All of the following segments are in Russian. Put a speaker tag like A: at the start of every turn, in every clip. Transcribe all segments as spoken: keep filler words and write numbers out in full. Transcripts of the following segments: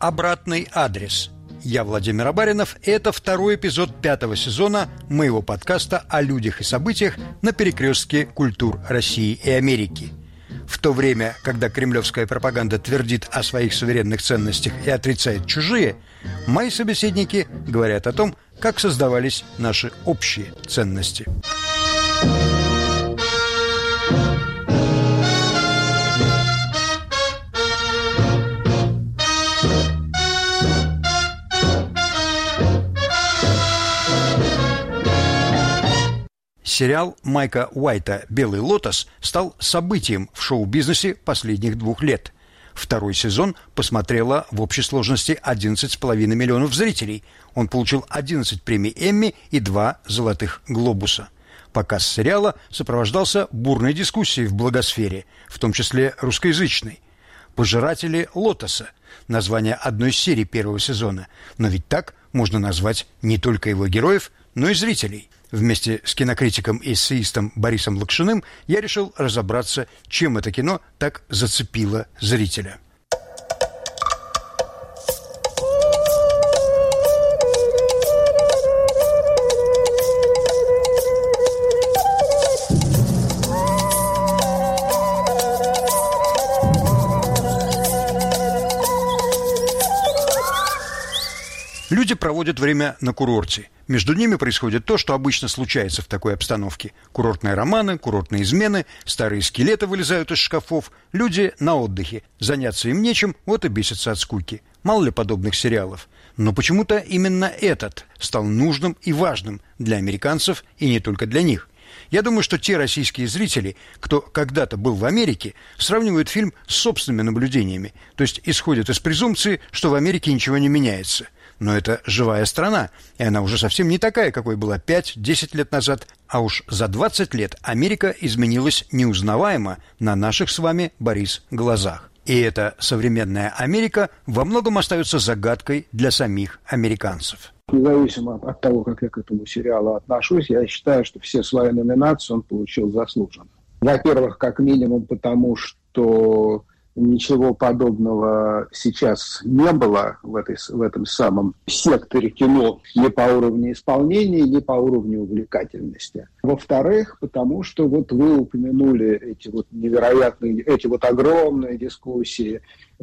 A: «Обратный адрес». Я Владимир Абаринов, и это второй эпизод пятого сезона моего подкаста о людях и событиях на перекрестке культур России и Америки. В то время, когда кремлевская пропаганда твердит о своих суверенных ценностях и отрицает чужие, мои собеседники говорят о том, как создавались наши общие ценности. Сериал Майка Уайта «Белый лотос» стал событием в шоу-бизнесе последних двух лет. Второй сезон посмотрело в общей сложности одиннадцать с половиной миллионов зрителей. Он получил одиннадцать премий Эмми и два «Золотых глобуса». Показ сериала сопровождался бурной дискуссией в блогосфере, в том числе русскоязычной. «Пожиратели лотоса» – название одной из серий первого сезона. Но ведь так можно назвать не только его героев, но и зрителей. Вместе с кинокритиком и эссеистом Борисом Лакшиным я решил разобраться, чем это кино так зацепило зрителя. Люди проводят время на курорте. Между ними происходит то, что обычно случается в такой обстановке. Курортные романы, курортные измены, старые скелеты вылезают из шкафов. Люди на отдыхе. Заняться им нечем, вот и бесятся от скуки. Мало ли подобных сериалов. Но почему-то именно этот стал нужным и важным для американцев, и не только для них. Я думаю, что те российские зрители, кто когда-то был в Америке, сравнивают фильм с собственными наблюдениями, то есть исходят из презумпции, что в Америке ничего не меняется. Но это живая страна, и она уже совсем не такая, какой была пять-десять лет назад. А уж за двадцать лет Америка изменилась неузнаваемо на наших с вами, Борис, глазах. И эта современная Америка во многом остается загадкой для самих американцев.
B: Независимо от того, как я к этому сериалу отношусь, я считаю, что все свои номинации он получил заслуженно. Во-первых, как минимум потому, что ничего подобного сейчас не было в, этой, в этом самом секторе кино ни по уровню исполнения, ни по уровню увлекательности. Во-вторых, потому что вот вы упомянули эти вот невероятные, эти вот огромные дискуссии.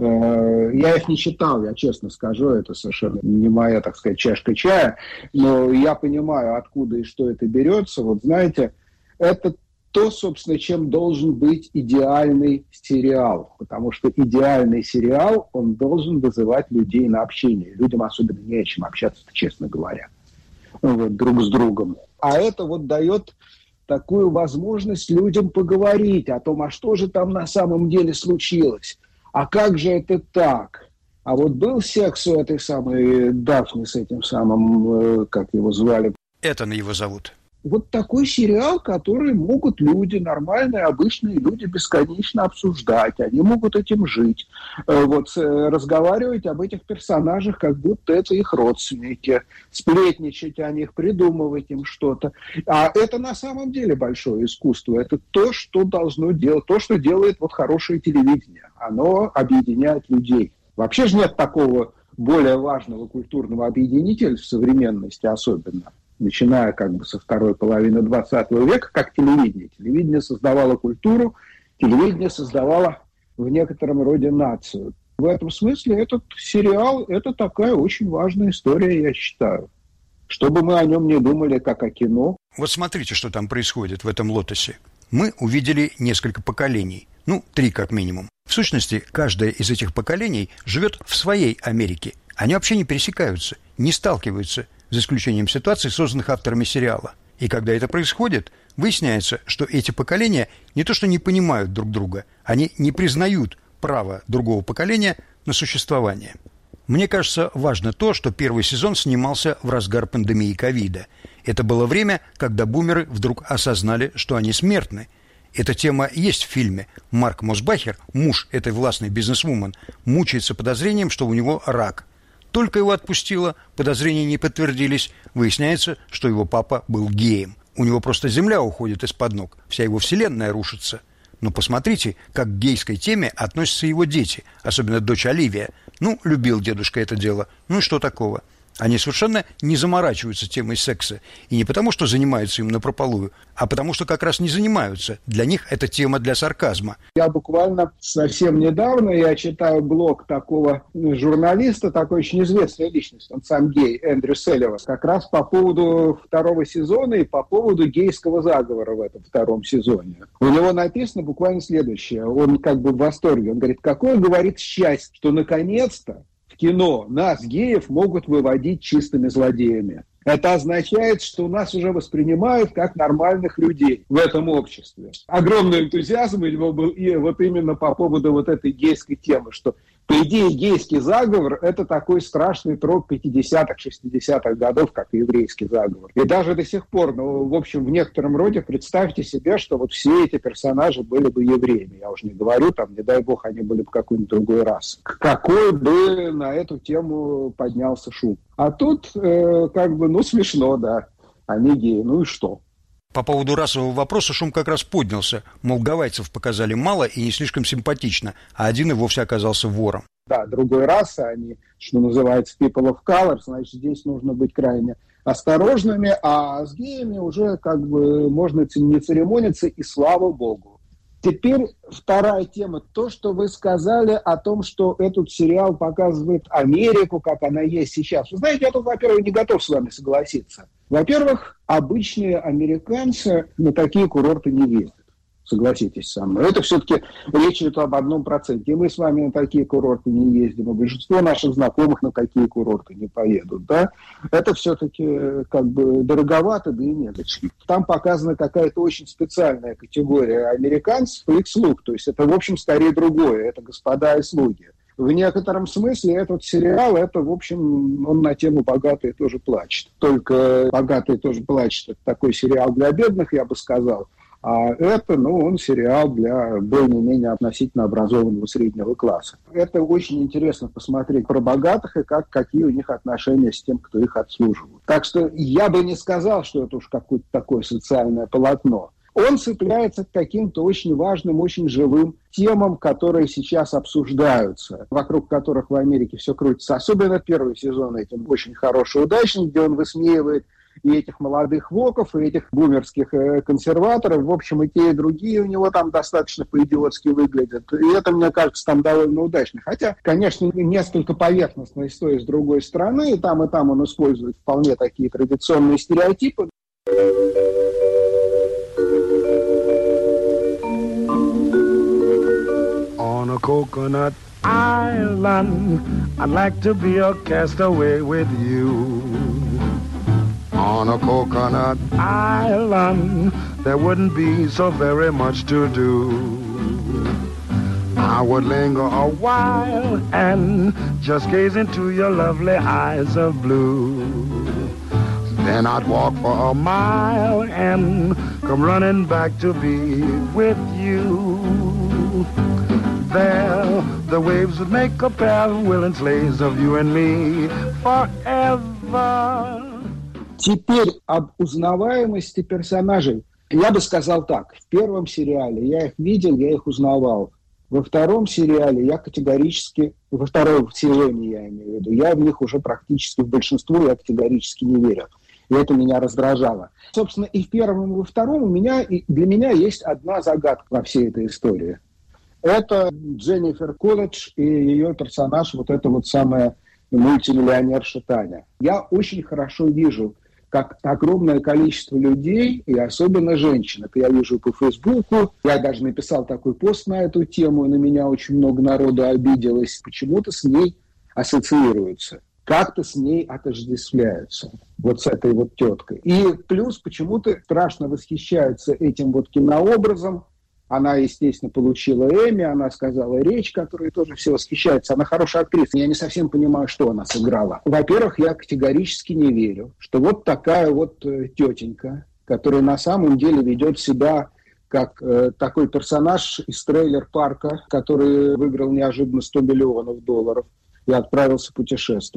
B: Я их не читал, я честно скажу, это совершенно не моя, так сказать, чашка чая, но я понимаю, откуда и что это берется. Вот знаете, это то, собственно, чем должен быть идеальный сериал. Потому что идеальный сериал, он должен вызывать людей на общение. Людям особенно не о чем общаться, честно говоря, вот, друг с другом. А это вот дает такую возможность людям поговорить о том, а что же там на самом деле случилось, а как же это так. А вот был секс у этой самой Дафни с этим самым, как его звали?
A: Этан его зовут.
B: Вот такой сериал, который могут люди, нормальные, обычные люди, бесконечно обсуждать. Они могут этим жить. Вот, разговаривать об этих персонажах, как будто это их родственники. Сплетничать о них, придумывать им что-то. А это на самом деле большое искусство. Это то, что должно делать, то, что делает вот хорошее телевидение. Оно объединяет людей. Вообще же нет такого более важного культурного объединителя в современности особенно, начиная как бы со второй половины двадцатого века, как телевидение. Телевидение создавало культуру, телевидение создавало в некотором роде нацию. В этом смысле этот сериал – это такая очень важная история, я считаю. Чтобы мы о нем не думали, как о кино.
A: Вот смотрите, что там происходит в этом «Лотосе». Мы увидели несколько поколений, ну, три как минимум. В сущности, каждое из этих поколений живет в своей Америке. Они вообще не пересекаются, не сталкиваются, за исключением ситуаций, созданных авторами сериала. И когда это происходит, выясняется, что эти поколения не то что не понимают друг друга, они не признают право другого поколения на существование. Мне кажется, важно то, что первый сезон снимался в разгар пандемии ковида. Это было время, когда бумеры вдруг осознали, что они смертны. Эта тема есть в фильме. Марк Мосбахер, муж этой властной бизнесвумен, мучается подозрением, что у него рак. Только его отпустило, подозрения не подтвердились. Выясняется, что его папа был геем. У него просто земля уходит из-под ног, вся его вселенная рушится. Но посмотрите, как к гейской теме относятся его дети, особенно дочь Оливия. Ну, любил дедушка это дело. Ну и что такого? Они совершенно не заморачиваются темой секса. И не потому, что занимаются им напропалую, а потому, что как раз не занимаются. Для них это тема для сарказма.
B: Я буквально совсем недавно, я читаю блог такого журналиста, такой очень известной личности, он сам гей, Эндрю Селливан, как раз по поводу второго сезона и по поводу гейского заговора в этом втором сезоне. У него написано буквально следующее. Он как бы в восторге. Он говорит, какое, говорит, счастье, что наконец-то в кино нас, геев, могут выводить чистыми злодеями. Это означает, что нас уже воспринимают как нормальных людей в этом обществе. Огромный энтузиазм у него был и вот именно по поводу вот этой гейской темы, что по идее гейский заговор – это такой страшный троп пятидесятых, шестидесятых годов, как и еврейский заговор. И даже до сих пор, ну, в общем, в некотором роде представьте себе, что вот все эти персонажи были бы евреями. Я уже не говорю, там, не дай бог, они были бы какой-нибудь другой расы. Какой бы на эту тему поднялся шум. А тут, э, как бы, ну, смешно, да, они геи, ну и что?
A: По поводу расового вопроса шум как раз поднялся. Мол, гавайцев показали мало и не слишком симпатично, а один и вовсе оказался вором.
B: Да, другой расы, они, что называется, people of color, значит, здесь нужно быть крайне осторожными, а с геями уже как бы можно не церемониться, и слава богу. Теперь вторая тема. То, что вы сказали о том, что этот сериал показывает Америку, как она есть сейчас. Вы знаете, я тут, во-первых, не готов с вами согласиться. Во-первых, обычные американцы на такие курорты не ездят. Согласитесь со мной. Это все-таки речь идет об одном проценте. И мы с вами на такие курорты не ездим. И большинство наших знакомых на такие курорты не поедут. Да? Это все-таки как бы дороговато, да и незачем. Там показана какая-то очень специальная категория американцев и их слуг. То есть это, в общем, скорее другое. Это господа и слуги. В некотором смысле этот сериал, это, в общем, он на тему «Богатые тоже плачут». Только «Богатые тоже плачут» — это такой сериал для бедных, я бы сказал. А это, ну, он сериал для более-менее относительно образованного среднего класса. Это очень интересно посмотреть про богатых и как, какие у них отношения с тем, кто их обслуживает. Так что я бы не сказал, что это уж какое-то такое социальное полотно. Он цепляется к каким-то очень важным, очень живым темам, которые сейчас обсуждаются, вокруг которых в Америке все крутится. Особенно первый сезон этим очень хороший, удачный, где он высмеивает и этих молодых воков, и этих бумерских э, консерваторов. В общем, и те, и другие у него там достаточно по-идиотски выглядят. И это, мне кажется, там довольно удачно. Хотя, конечно, несколько поверхностно и с той, и с другой стороны. И там, и там он использует вполне такие традиционные стереотипы.
C: On a coconut island, I'd like to be a castaway with you. On a coconut island, there wouldn't be so very much to do. I would linger a while and just gaze into your lovely eyes of blue. Then I'd walk for a mile and come running back to be with you. There, the waves would make a pair of willing slaves of you and me forever.
B: Теперь об узнаваемости персонажей. Я бы сказал так. В первом сериале я их видел, я их узнавал. Во втором сериале я категорически, во втором сезоне я имею в виду, я в них уже практически в большинство я категорически не верю. И это меня раздражало. Собственно, и в первом, и во втором у меня, и для меня есть одна загадка во всей этой истории. Это Дженнифер Колледж и ее персонаж, вот эта вот самая мультимиллионерша Таня. Я очень хорошо вижу, как огромное количество людей, и особенно женщин, это я вижу по Фейсбуку, я даже написал такой пост на эту тему, и на меня очень много народу обиделось, почему-то с ней ассоциируются, как-то с ней отождествляются, вот с этой вот теткой. И плюс почему-то страшно восхищаются этим вот кинообразом. Она, естественно, получила Эмми, она сказала речь, которой тоже все восхищаются. Она хорошая актриса. Я не совсем понимаю, что она сыграла. Во-первых, я категорически не верю, что вот такая вот тетенька, которая на самом деле ведет себя как э, такой персонаж из трейлер-парка, который выиграл неожиданно сто миллионов долларов и отправился путешествовать.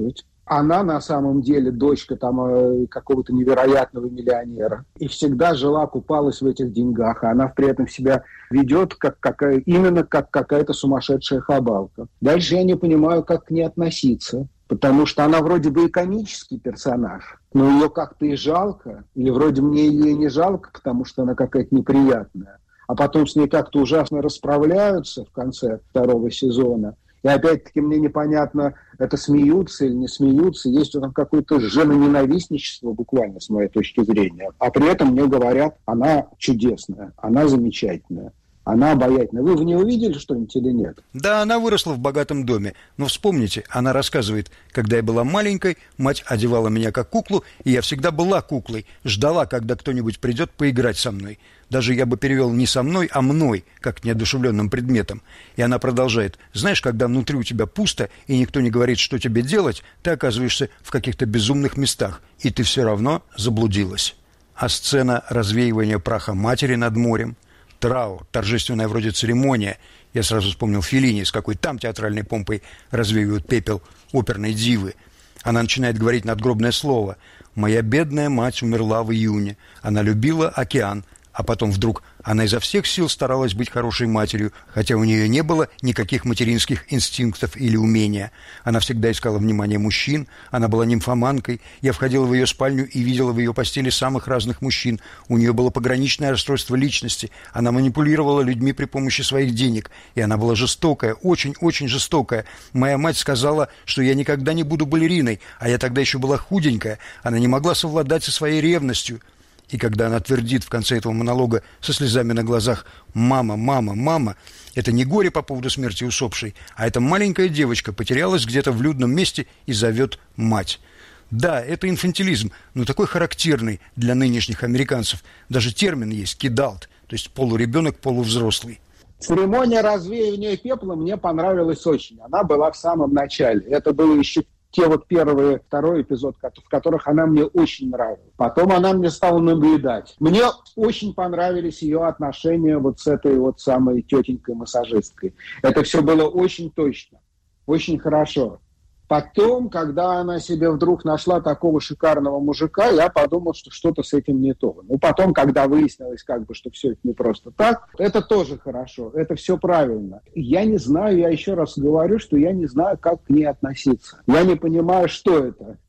B: Она на самом деле дочка там какого-то невероятного миллионера. И всегда жила, купалась в этих деньгах. А она при этом себя ведет как какая, именно как какая-то сумасшедшая хабалка. Дальше я не понимаю, как к ней относиться. Потому что она вроде бы и комический персонаж, но ее как-то и жалко. Или вроде мне ее не жалко, потому что она какая-то неприятная. А потом с ней как-то ужасно расправляются в конце второго сезона. И опять-таки мне непонятно, это смеются или не смеются. Есть там какое-то женоненавистничество буквально, с моей точки зрения. А при этом мне говорят, она чудесная, она замечательная, она обаятельная. Вы в ней увидели что-нибудь или нет?
A: Да, она выросла в богатом доме. Но вспомните, она рассказывает, когда я была маленькой, мать одевала меня как куклу, и я всегда была куклой, ждала, когда кто-нибудь придет поиграть со мной. Даже я бы перевел не со мной, а мной, как неодушевленным предметом. И она продолжает. Знаешь, когда внутри у тебя пусто, и никто не говорит, что тебе делать, ты оказываешься в каких-то безумных местах, и ты все равно заблудилась. А сцена развеивания праха матери над морем, траур, торжественная вроде церемония. Я сразу вспомнил Феллини, с какой там театральной помпой развеивают пепел оперной дивы. Она начинает говорить надгробное слово. «Моя бедная мать умерла в июне. Она любила океан». А потом вдруг она изо всех сил старалась быть хорошей матерью, хотя у нее не было никаких материнских инстинктов или умения. Она всегда искала внимание мужчин, она была нимфоманкой. Я входила в ее спальню и видела в ее постели самых разных мужчин. У нее было пограничное расстройство личности. Она манипулировала людьми при помощи своих денег. И она была жестокая, очень-очень жестокая. Моя мать сказала, что я никогда не буду балериной, а я тогда еще была худенькая. Она не могла совладать со своей ревностью. И когда она твердит в конце этого монолога со слезами на глазах «мама, мама, мама», это не горе по поводу смерти усопшей, а эта маленькая девочка потерялась где-то в людном месте и зовет мать. Да, это инфантилизм, но такой характерный для нынешних американцев. Даже термин есть «кидалт», то есть полуребенок, полувзрослый.
B: Церемония развеивания пепла мне понравилась очень. Она была в самом начале. Это было еще те вот первые, второй эпизод, в которых она мне очень нравилась. Потом она мне стала надоедать. Мне очень понравились ее отношения вот с этой вот самой тетенькой-массажисткой. Это все было очень точно, очень хорошо. Потом, когда она себе вдруг нашла такого шикарного мужика, я подумал, что что-то с этим не то. Ну, потом, когда выяснилось, как бы, что все это не просто так, это тоже хорошо, это все правильно. Я не знаю, я еще раз говорю, что я не знаю, как к ней относиться. Я не понимаю, что это.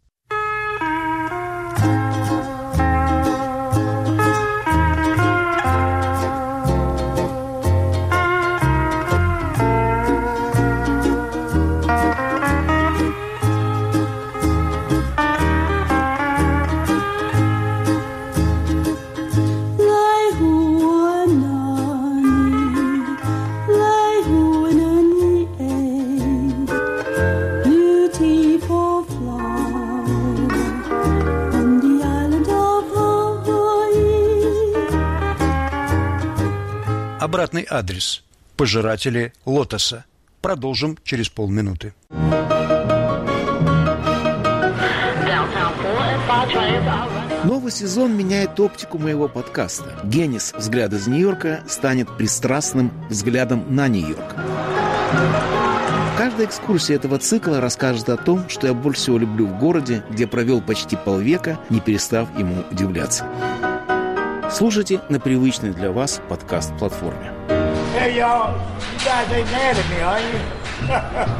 A: Обратный адрес. Пожиратели лотоса. Продолжим через полминуты.
D: Новый сезон меняет оптику моего подкаста. Генис «Взгляд из Нью-Йорка» станет пристрастным взглядом на Нью-Йорк. Каждая экскурсия этого цикла расскажет о том, что я больше всего люблю в городе, где провел почти полвека, не перестав ему удивляться. Слушайте на привычной для вас подкаст-платформе.
E: Hey, y'all. You guys ain't mad at me,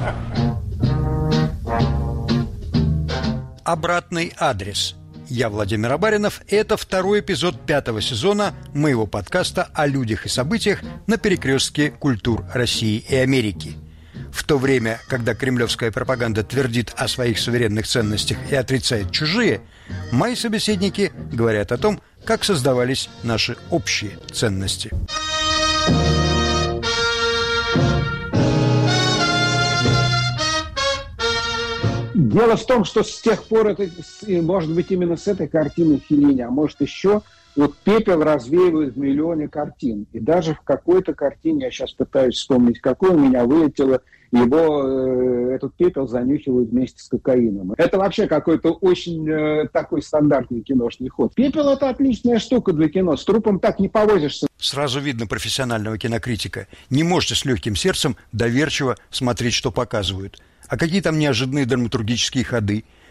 E: are you?
A: Обратный адрес. Я Владимир Абаринов. Это второй эпизод пятого сезона моего подкаста о людях и событиях на перекрестке культур России и Америки. В то время, когда кремлевская пропаганда твердит о своих суверенных ценностях и отрицает чужие, мои собеседники говорят о том, как создавались наши общие ценности.
B: Дело в том, что с тех пор, это, может быть, именно с этой картины Феллини, а может еще, вот пепел развеивают в миллионе картин. И даже в какой-то картине, я сейчас пытаюсь вспомнить, какой у меня вылетело, его, э, этот пепел занюхивают вместе с кокаином. Это вообще какой-то очень э, такой стандартный киношный ход. Пепел – это отличная штука для кино. С трупом так не повозишься.
A: Сразу видно профессионального кинокритика. Не можете с легким сердцем доверчиво смотреть, что показывают. А какие там неожиданные драматургические ходы.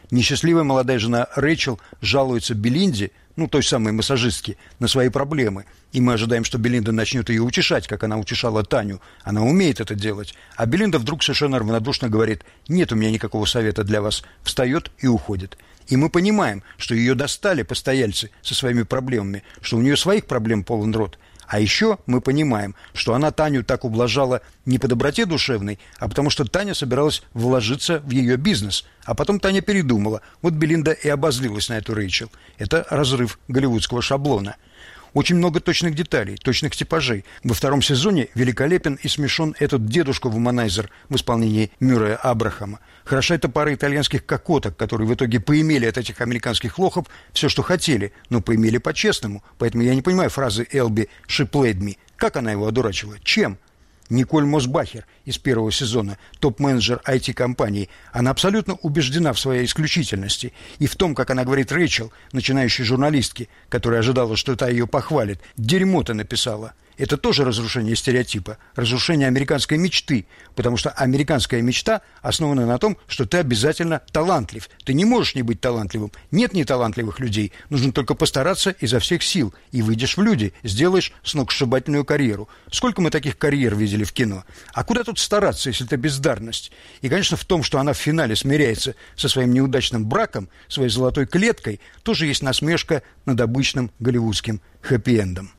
A: Несчастливая молодая жена Рэйчел жалуется Белинде, ну, той самой массажистке, на свои проблемы. И мы ожидаем, что Белинда начнет ее утешать, как она утешала Таню. Она умеет это делать. А Белинда вдруг совершенно равнодушно говорит: «Нет у меня никакого совета для вас». Встает и уходит. И мы понимаем, что ее достали постояльцы со своими проблемами, что у нее своих проблем полон рот. А еще мы понимаем, что она Таню так ублажала не по доброте душевной, а потому что Таня собиралась вложиться в ее бизнес. А потом Таня передумала. Вот Белинда и обозлилась на эту Рэйчел. Это разрыв голливудского шаблона. Очень много точных деталей, точных типажей. Во втором сезоне великолепен и смешон этот дедушка-вуманайзер в исполнении Мюррея Абрахама. Хороша эта пара итальянских кокоток, которые в итоге поимели от этих американских лохов все, что хотели, но поимели по-честному. Поэтому я не понимаю фразы Элби «She played me». Как она его одурачила? Чем? Николь Мосбахер из первого сезона, топ-менеджер ай ти-компании, она абсолютно убеждена в своей исключительности и в том, как она говорит Рэйчел, начинающей журналистке, которая ожидала, что та ее похвалит. «Дерьмо ты написала». Это тоже разрушение стереотипа, разрушение американской мечты, потому что американская мечта основана на том, что ты обязательно талантлив. Ты не можешь не быть талантливым. Нет неталантливых людей. Нужно только постараться изо всех сил. И выйдешь в люди, сделаешь сногсшибательную карьеру. Сколько мы таких карьер видели в кино? А куда тут стараться, если это бездарность? И, конечно, в том, что она в финале смиряется со своим неудачным браком, своей золотой клеткой, тоже есть насмешка над обычным голливудским хэппи-эндом.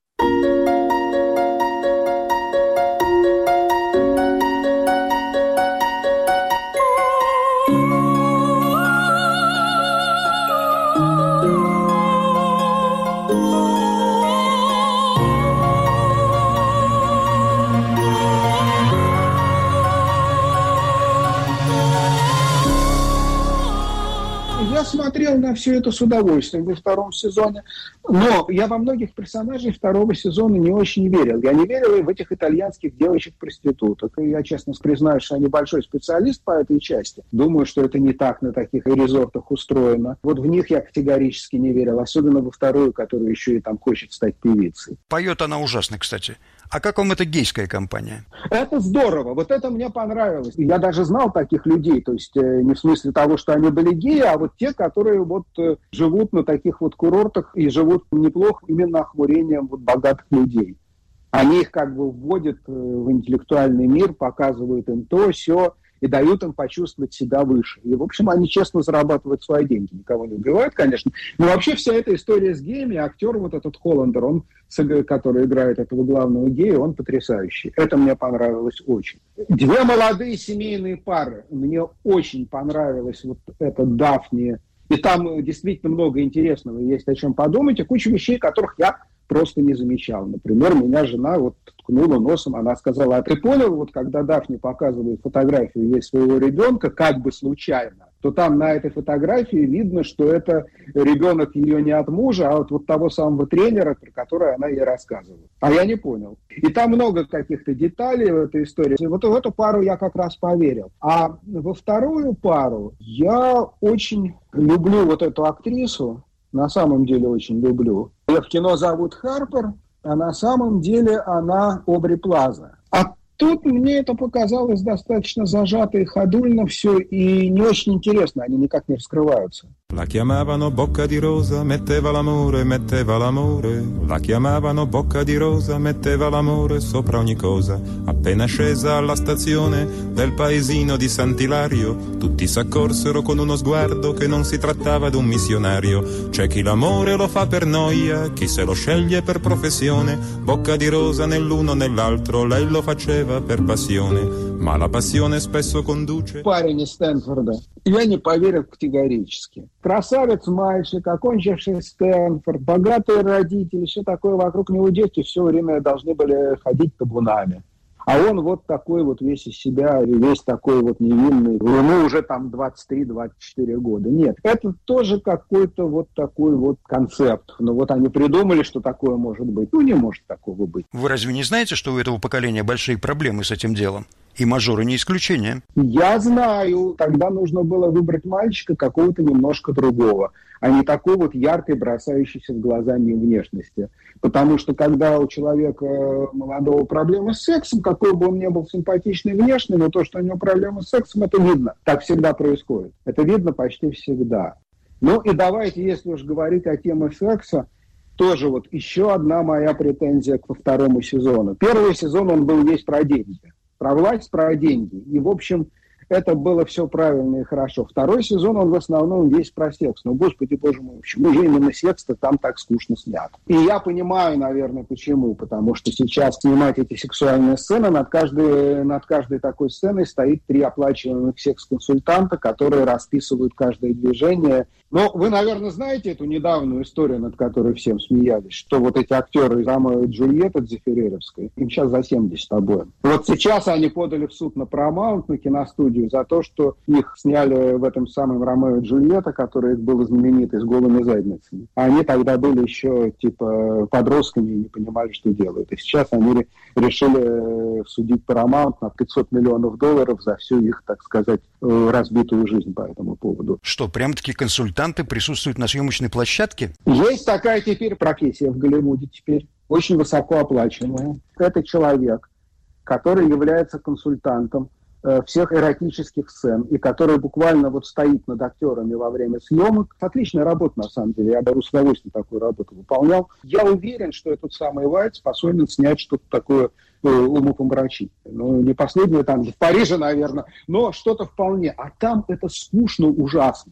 B: Я смотрел на все это с удовольствием во втором сезоне, но я во многих персонажей второго сезона не очень верил. Я не верил и в этих итальянских девочек-проституток. И я честно признаюсь, что я небольшой специалист по этой части. Думаю, что это не так на таких резортах устроено. Вот в них я категорически не верил, особенно во вторую, которая еще и там хочет стать певицей.
A: Поет она ужасно, кстати. А как вам эта гейская компания?
B: Это здорово, вот это мне понравилось. Я даже знал таких людей, то есть э, не в смысле того, что они были геи, а вот те, которые вот э, живут на таких вот курортах и живут неплохо именно охмурением вот богатых людей. Они их как бы вводят э, в интеллектуальный мир, показывают им то, сё, и дают им почувствовать себя выше. И, в общем, они честно зарабатывают свои деньги. Никого не убивают, конечно. Но вообще вся эта история с геями, актер вот этот Холландер, он, который играет этого главного гея, он потрясающий. Это мне понравилось очень. Две молодые семейные пары. Мне очень понравилось вот это Дафни. И там действительно много интересного. Есть о чем подумать. И куча вещей, которых я просто не замечал. Например, меня жена вот ткнула носом, она сказала: а ты понял, вот когда Дафни показывает фотографию ей своего ребенка, как бы случайно, то там на этой фотографии видно, что это ребенок ее не от мужа, а от вот того самого тренера, про которого она ей рассказывала. А я не понял. И там много каких-то деталей в этой истории. И вот в эту пару я как раз поверил. А во вторую пару я очень люблю вот эту актрису, на самом деле очень люблю. Ее в кино зовут Харпер, а на самом деле она Обри Плаза. А тут мне это показалось достаточно зажато и ходульно все, и не очень интересно, они никак не раскрываются.
F: La chiamavano bocca di rosa, metteva l'amore, metteva l'amore. La chiamavano bocca di rosa, metteva l'amore sopra ogni cosa. Appena scesa alla stazione del paesino di Sant'Ilario, tutti s'accorsero con uno sguardo che non si trattava d'un missionario. C'è chi l'amore lo fa per noia, chi se lo sceglie per professione. Bocca di rosa nell'uno nell'altro, lei lo faceva per passione. Ma la passione spesso conduce...
B: Парень из Стэнфорда. Я не поверил категорически. Красавец мальчик, окончивший Стэнфорд, богатые родители, все такое вокруг него дети все время должны были ходить табунами. А он вот такой вот весь из себя, весь такой вот невинный. Ему уже там двадцать три - двадцать четыре года. Нет, это тоже какой-то вот такой вот концепт. Но вот они придумали, что такое может быть. Ну, не может такого быть.
A: Вы разве не знаете, что у этого поколения большие проблемы с этим делом? И мажоры не исключение.
B: Я знаю. Тогда нужно было выбрать мальчика какого-то немножко другого, а не такой вот яркой, бросающейся в глаза внешности. Потому что когда у человека молодого проблемы с сексом, какой бы он ни был симпатичный внешне, но то, что у него проблемы с сексом, это видно. Так всегда происходит. Это видно почти всегда. Ну и давайте, если уж говорить о теме секса, тоже вот еще одна моя претензия ко второму сезону. Первый сезон, он был весь про деньги. Про власть, про деньги. И, в общем, это было все правильно и хорошо. Второй сезон, он в основном весь про секс. Ну, господи, боже мой, почему же именно секс-то там так скучно снят? И я понимаю, наверное, почему. Потому что сейчас снимать эти сексуальные сцены, над каждой, над каждой такой сценой стоит три оплачиваемых секс-консультанта, которые расписывают каждое движение. Но вы, наверное, знаете эту недавнюю историю, над которой всем смеялись, что вот эти актеры из Ромео и Джульетты Дзефиревской, им сейчас за семьдесят обоим. Вот сейчас они подали в суд на Paramount, на киностудию, за то, что их сняли в этом самом Ромео и Джульетта, который был знаменитый, с голыми задницами. А они тогда были еще типа подростками и не понимали, что делают. И сейчас они решили судить Paramount на пятьсот миллионов долларов за всю их, так сказать, разбитую жизнь по этому поводу.
A: Что, прям-таки консультанты присутствуют на съемочной площадке?
B: Есть такая теперь профессия в Голливуде теперь, очень высокооплачиваемая. Это человек, который является консультантом э, всех эротических сцен, и который буквально вот стоит над актерами во время съемок. Отличная работа, на самом деле. Я даже с удовольствием такую работу выполнял. Я уверен, что этот самый Уайт способен снять что-то такое э, умопомрачительное. Ну, не последнее там, в Париже, наверное, но что-то вполне. А там это скучно ужасно.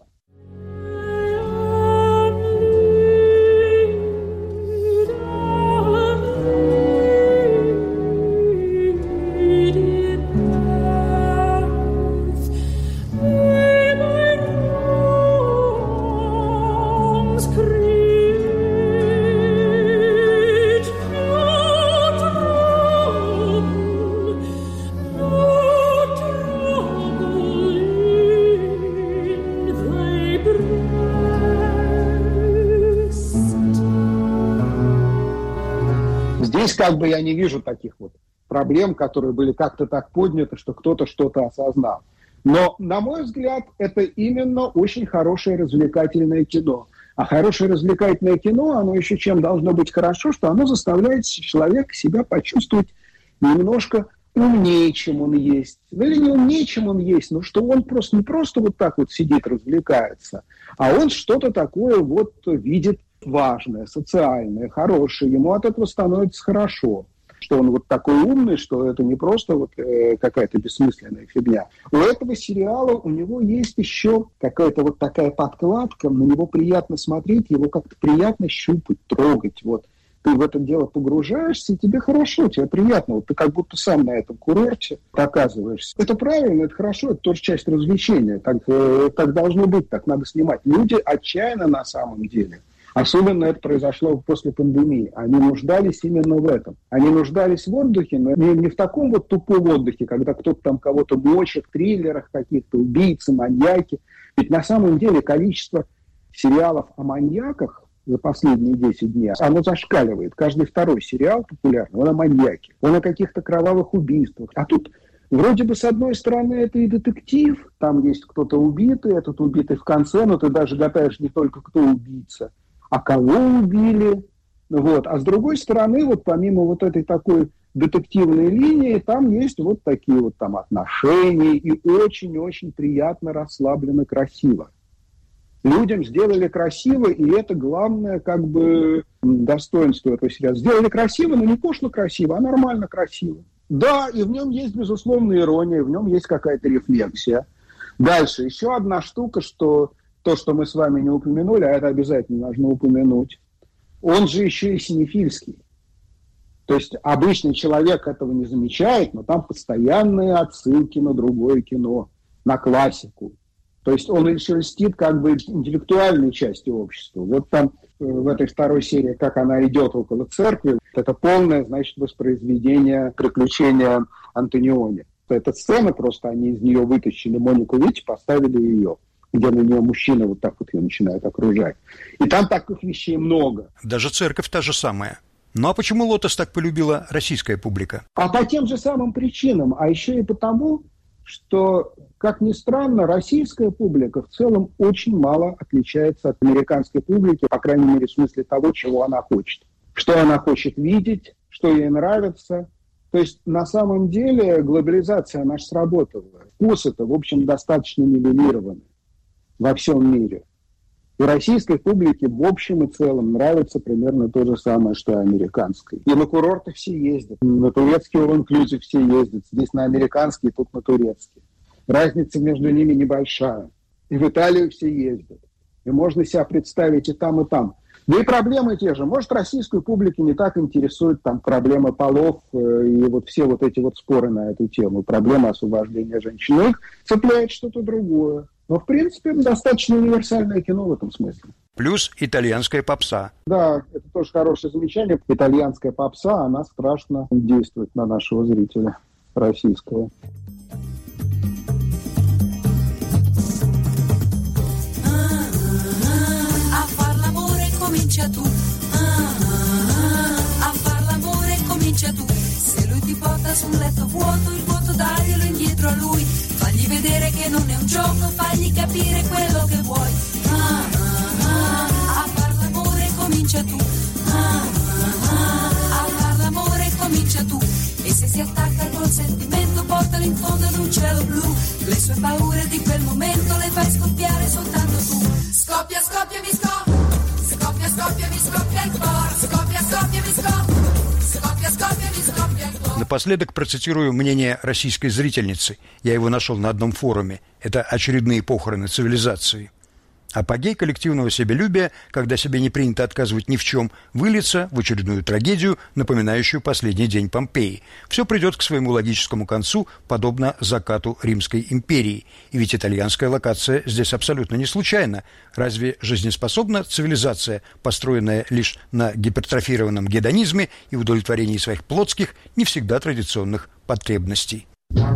B: Здесь как бы я не вижу таких вот проблем, которые были как-то так подняты, что кто-то что-то осознал. Но, на мой взгляд, это именно очень хорошее развлекательное кино. А хорошее развлекательное кино, оно еще чем должно быть хорошо, что оно заставляет человека себя почувствовать немножко умнее, чем он есть. Ну или не умнее, чем он есть, но что он просто не просто вот так вот сидит, развлекается, а он что-то такое вот видит важное, социальное, хорошее. Ему от этого становится хорошо. Что он вот такой умный, что это не просто вот э, какая-то бессмысленная фигня. У этого сериала у него есть еще какая-то вот такая подкладка, на него приятно смотреть, его как-то приятно щупать, трогать. Вот. Ты в это дело погружаешься, и тебе хорошо, тебе приятно. Вот ты как будто сам на этом курорте оказываешься. Это правильно, это хорошо, это тоже часть развлечения. Так, э, так должно быть, так надо снимать. Люди отчаянно на самом деле. Особенно это произошло после пандемии. Они нуждались именно в этом. Они нуждались в отдыхе, но не, не в таком вот тупом отдыхе, когда кто-то там кого-то мочит, в триллерах каких-то, убийцы, маньяки. Ведь на самом деле количество сериалов о маньяках за последние десять дней, оно зашкаливает. Каждый второй сериал популярный, он о маньяке, он о каких-то кровавых убийствах. А тут вроде бы, с одной стороны, это и детектив, там есть кто-то убитый, этот убитый в конце, но ты даже гадаешь не только, кто убийца, а кого убили. Вот. А с другой стороны, вот помимо вот этой такой детективной линии, там есть вот такие вот там отношения, и очень-очень приятно, расслабленно, красиво. Людям сделали красиво, и это главное как бы достоинство этого сериала. Сделали красиво, но не пошло красиво, а нормально красиво. Да, и в нем есть, безусловно, ирония, в нем есть какая-то рефлексия. Дальше, еще одна штука, что то, что мы с вами не упомянули, а это обязательно нужно упомянуть, он же еще и синефильский. То есть обычный человек этого не замечает, но там постоянные отсылки на другое кино, на классику. То есть он еще льстит как бы интеллектуальной части общества. Вот там в этой второй серии, как она идет около церкви, это полное, значит, воспроизведение приключения Антониони. Эта сцена просто, они из нее вытащили Монику Витти, поставили ее, где на нее мужчина вот так вот ее начинает окружать. И там таких вещей много.
A: Даже церковь та же самая. Ну а почему «Лотос» так полюбила российская публика?
B: А по тем же самым причинам, а еще и потому, что, как ни странно, российская публика в целом очень мало отличается от американской публики, по крайней мере, в смысле того, чего она хочет. Что она хочет видеть, что ей нравится. То есть, на самом деле, глобализация наша сработала. Вкусы-то, в общем, достаточно нивелированы во всем мире. И российской публике в общем и целом нравится примерно то же самое, что и американской. И на курорты все ездят. На турецкий all-inclusive все ездят. Здесь на американский, тут на турецкий. Разница между ними небольшая. И в Италию все ездят. И можно себя представить и там, и там. Да и проблемы те же. Может, российскую публику не так интересует там проблемы полов э, и вот все вот эти вот споры на эту тему. Проблема освобождения женщин. Но их цепляет что-то другое. Но, в принципе, достаточно универсальное кино в этом смысле.
A: Плюс итальянская попса.
B: Да, это тоже хорошее замечание. Итальянская попса, она страшно действует на нашего зрителя российского.
G: A far l'amore comincia tu. A far l'amore comincia tu. Se lui ti porta su un letto vuoto, il vuoto daglielo indietro a lui. Fagli vedere che non è un gioco, fagli capire quello che vuoi. Ah, ah, ah, a far l'amore comincia tu. Ah, ah, ah, a far l'amore comincia tu. E se si attacca col sentimento, portalo in fondo ad un cielo blu. Le sue paure di quel momento le fai scoppiare soltanto tu. Scoppia, scoppia, mi scoppia. Scoppia, scoppia, mi scoppia il cuore. Scoppia, scoppia, mi scoppia. Scoppia, scoppia, mi scoppia il cuore.
A: Напоследок процитирую мнение российской зрительницы. Я его нашел на одном форуме. Это «Очередные похороны цивилизации». Апогей коллективного себялюбия, когда себе не принято отказывать ни в чем, выльется в очередную трагедию, напоминающую последний день Помпеи. Все придет к своему логическому концу, подобно закату Римской империи. И ведь итальянская локация здесь абсолютно не случайна. Разве жизнеспособна цивилизация, построенная лишь на гипертрофированном гедонизме и удовлетворении своих плотских, не всегда традиционных потребностей?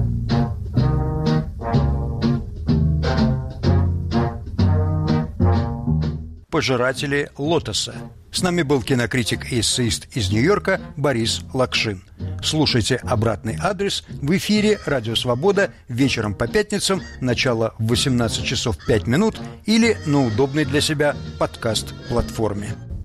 A: Пожиратели лотоса. С нами был кинокритик и эссеист из Нью-Йорка Борис Лакшин. Слушайте «Обратный адрес» в эфире «Радио Свобода» вечером по пятницам, начало в восемнадцать часов пять минут или на удобной для себя подкаст-платформе.